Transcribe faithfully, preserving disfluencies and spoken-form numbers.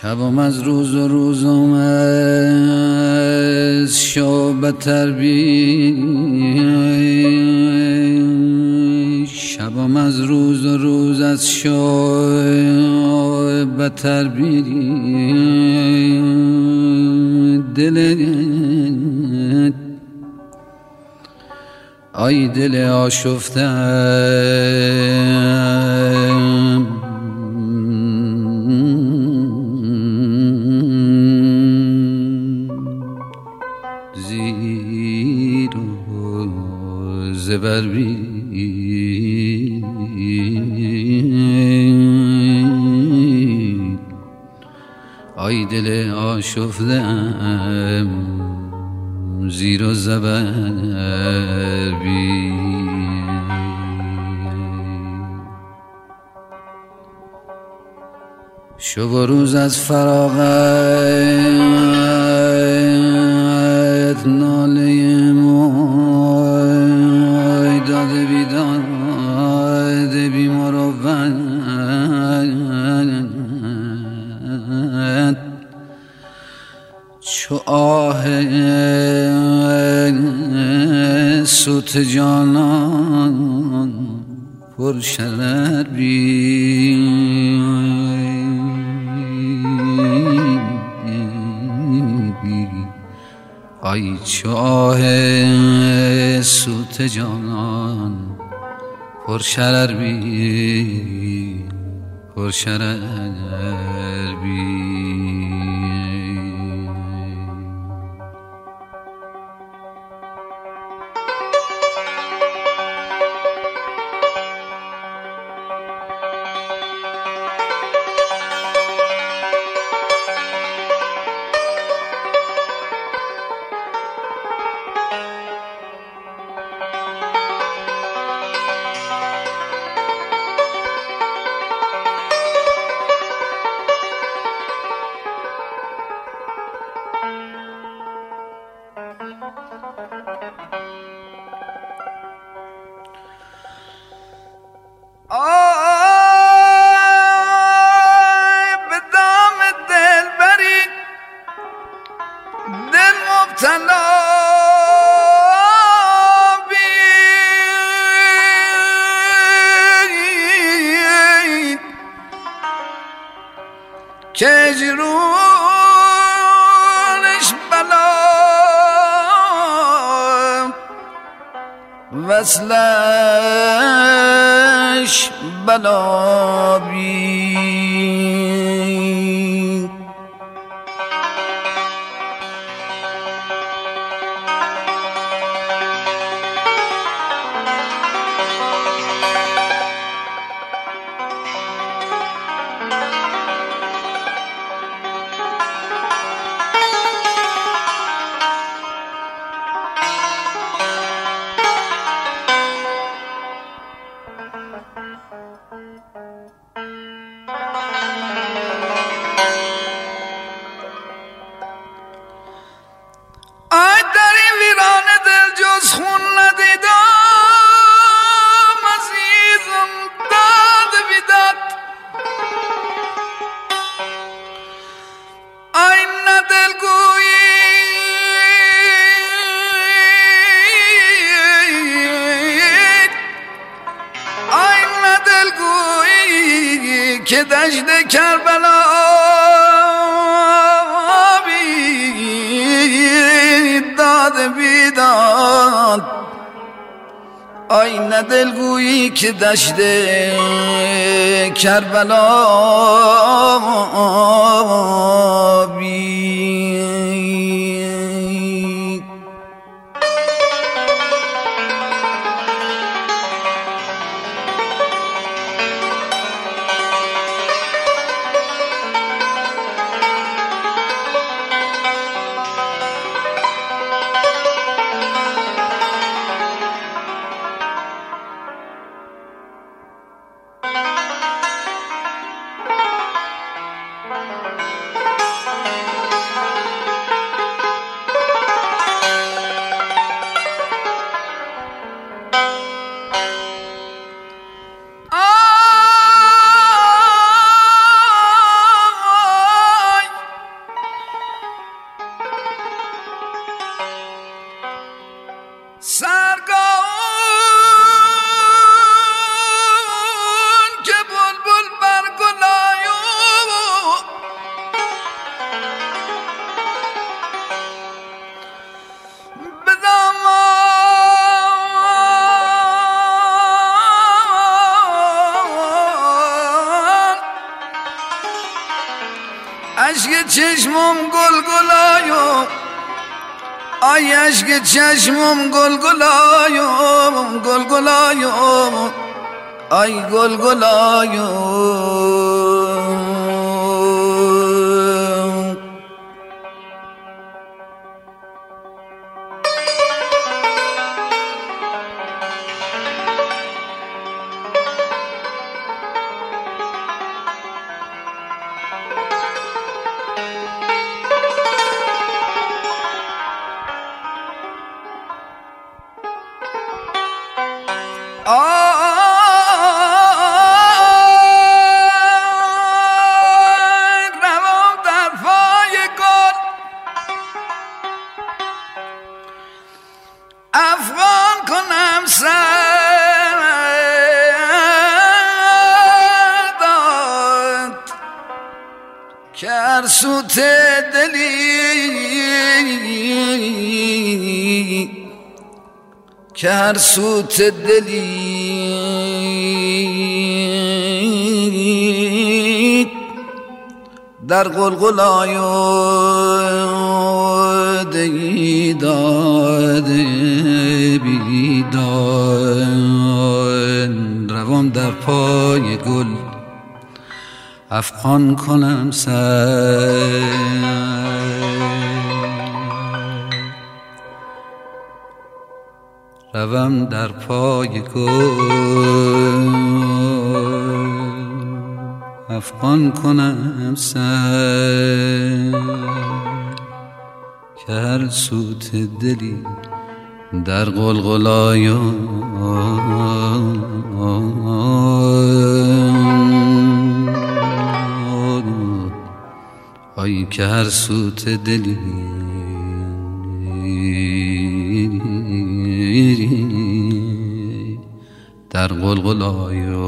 شبم از روز و روزم از شب بتر بی شبم از روز و روز از شب بتر بی دل آی دل آشفتم زیر و زبر بی آی دل آشفتم زیر و زبر بی شب و روز از فراغت ناله موی داده بی داده بی مروت چو آه سوت جانان پر شرر بی آی چو آه سوت جانان پر شرر بی پر شرر بی آی به دام دل بری دل مبتلا بید که اجرونش بلا وصلش بلا بی که دشت کربلا بید داد بیداد آی نه دلگویی که دشت کربلا بید اشک چشمم گل گلایم آی اشک چشمم گل گلایم گل گلایم آی گل گلایم روم در پای گل افغان کنم سرداد که هر سوت دلی که هر سوت دلی در قلقلای دیداد بیداد روم در پای گل افغان کنم سر روم در پای گل افغان کنم سر که هر سوت دلی در قلقلای آی که هر سوت دلی در قلقلای